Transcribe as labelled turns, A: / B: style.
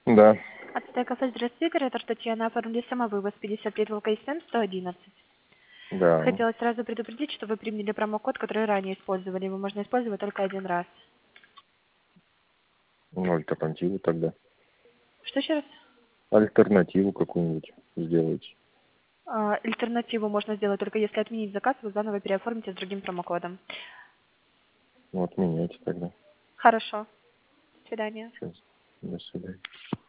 A: Да,
B: От кафе «Здравствуйте», оператор Татьяна, оформили самовывоз 55 ВКСМ 111.
A: да.
B: Хотела сразу предупредить, что вы применили промокод, который ранее использовали. Его можно использовать только один раз.
A: Ну, альтернативу тогда.
B: Что еще раз?
A: Альтернативу какую-нибудь сделайте.
B: Альтернативу можно сделать только если отменить заказ, вы заново переоформите с другим промокодом.
A: Ну, отменяйте тогда.
B: Хорошо. До свидания.
A: Сейчас. До свидания.